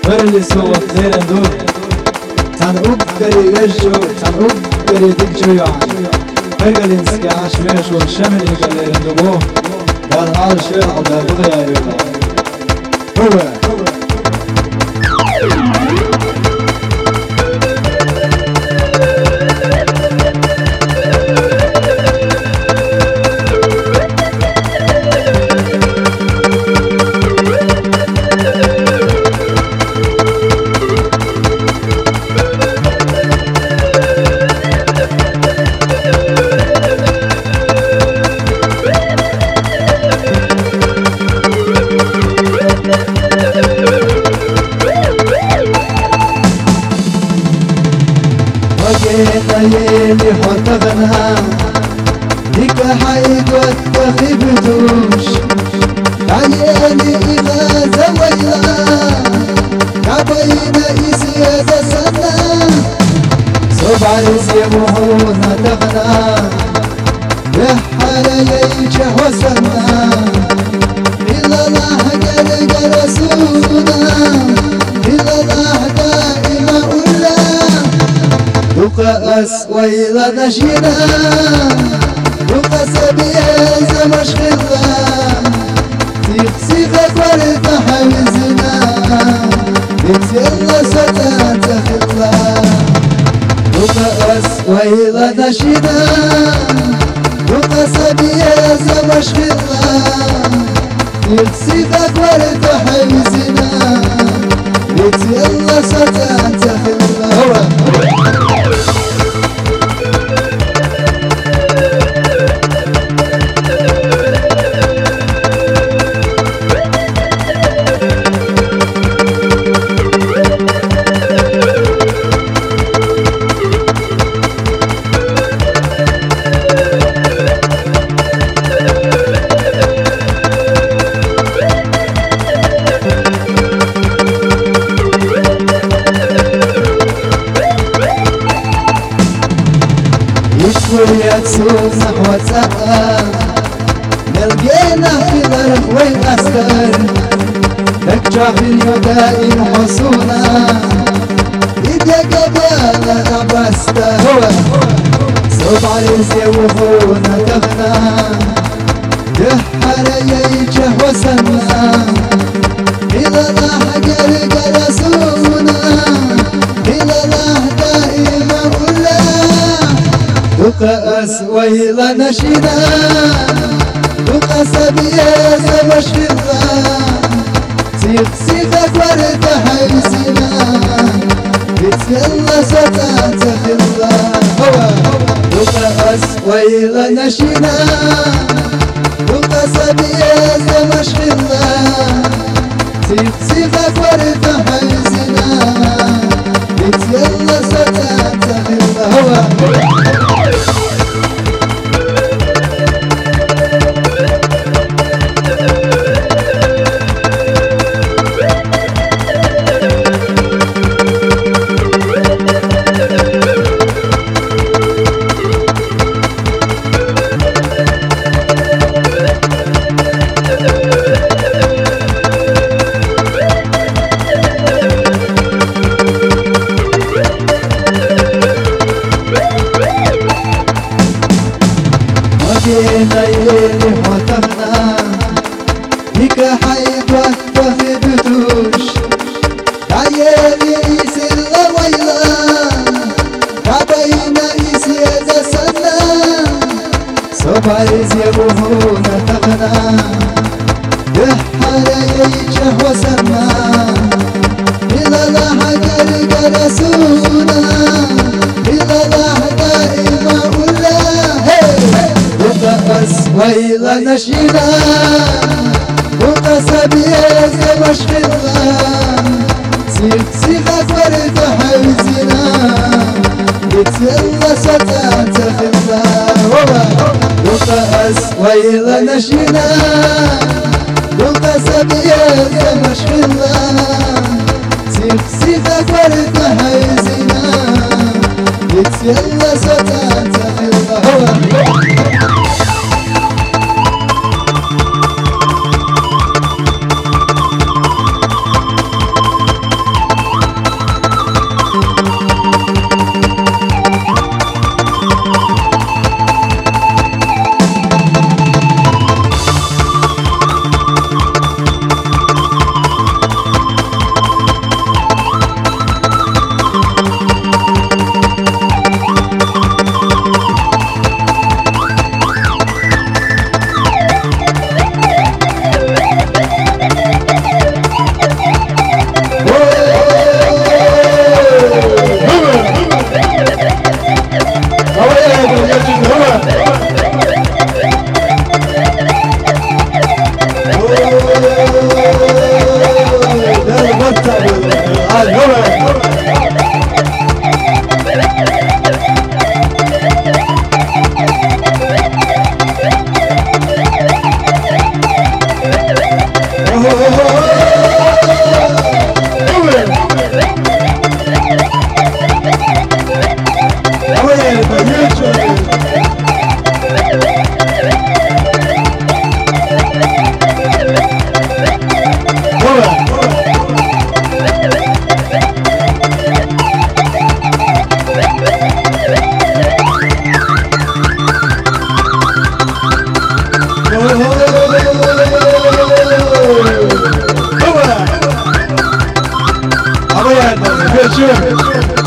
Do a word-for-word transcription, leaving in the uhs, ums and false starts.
فرلي سوق ليرن دور تان أبكري يجو تان أبكري ديجو يعني هرقلين سكي عشميش والشمل يقل ليرن دوبو والعال شوير عبا بغيا يولا هو ليلي حرتغنها ديك حيد واتخبتوش عيالي إذا زويلا كعبين إسياد سنة سبع يسيبوهونا تغنى يحالي حسنا إلا الله قلق رسولنا إلا الله دائما أولا تقاس ويلا نشينا تقاس بيز مشغلة تقسيخك ورد حوزنا يتيلا ستات خلا تقاس ويلا نشينا تقاس بيز مشغلة تقسيخك ورد حوزنا يتيلا ستات خلا يكسوس نحو السقا نلقينا في الأرض والأسكر نكجع في اليدائم حصونا إذا قبالا نبستا سبع يسيوهونا تغنى يحر ييجه وسنا إذا الله قرق رسولنا إذا الله دائما أولا تقاس ويلا نشينا تقاس بيز مشغلة تقسيخك ورد حيزنا يتيلا ستات خلا تقاس ويلا نشينا تقاس بيز مشغلة تقسيخك ورد حيزنا يتيلا ستات خلا ليلي حتمنا بك حيد واتخبتوش عيالي يسر ويلا كعبين يسيد سنة سبع يزيبوهونا تغنى يحر ييجه وسنا إلا الله قرق رسولنا إلا الله دائما أولا تقاس ويلا نشينا تقاس بيز مشغلة تقسيخك ورد حوزنا يتيلا ستات خلا تقاس ويلا نشينا تقاس بيز مشغلة تقسيخك ورد حوزنا يتيلا ستات خلا Apoyando,